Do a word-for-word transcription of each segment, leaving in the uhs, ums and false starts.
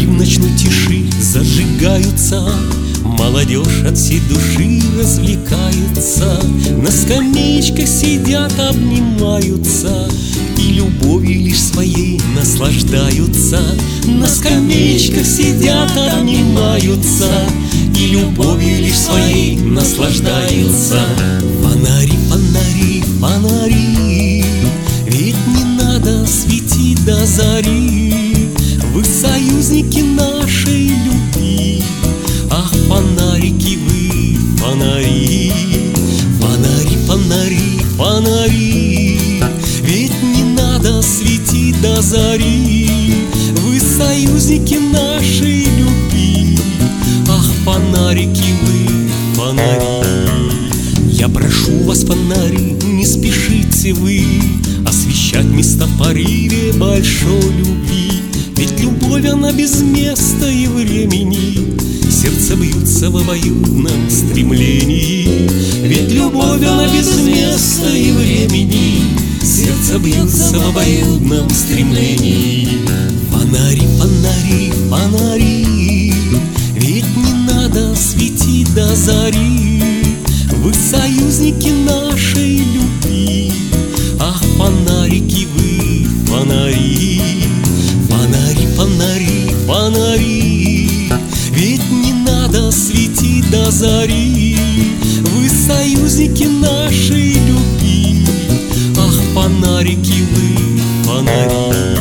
в ночной тиши зажигаются, молодежь от всей души развлекается, на скамеечках сидят, обнимаются и любовью лишь своей наслаждаются. На скамеечках сидят, обнимаются и любовью лишь своей наслаждаются. Фонари, фонари, фонари, ведь не надо светить до зари. Вы союзники нашей любви, ах, фонарики вы, фонари. Фонари, фонари, фонари, ведь не надо светить до зари. Вы союзники нашей любви, ах, фонарики вы, фонари. Я прошу вас, фонари, не спешите вы освещать места в порыве большой любви. Ведь любовь, она без места и времени, сердце бьются в обоюдном стремлении. Ведь любовь, она без места и времени, сердце бьются в обоюдном стремлении. Фонари, фонари, фонари, ведь не надо светить до зари. Вы союзники нашей любви, ах, фонарики вы, фонари. Фонари, фонари, фонари, ведь не надо светить до зари. Вы союзники нашей любви, ах, фонарики вы, фонари.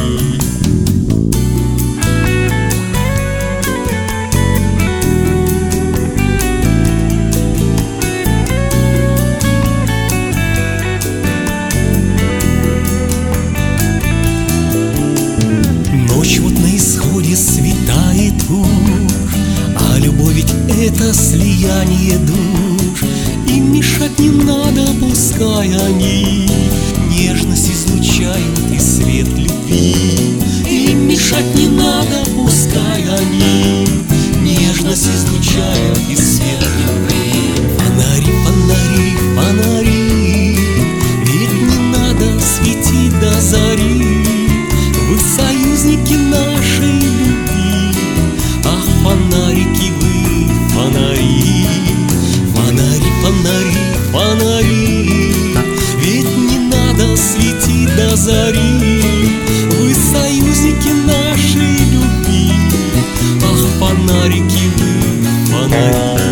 Ночь вот на исходе, светает уж, а любовь ведь это слияние душ. И мешать не надо, пускай они нежность излучают и свет любви. И мешать не надо, пускай они нежность излучают и свет любви. Фонари, фонари, фонари, ведь не надо светить до зари. Вы союзники нашей любви, ах, фонарики вы, фонари. Фонари, фонари, фонари, ведь не надо светить до зари. Вы союзники нашей любви, ах, фонарики вы, фонари.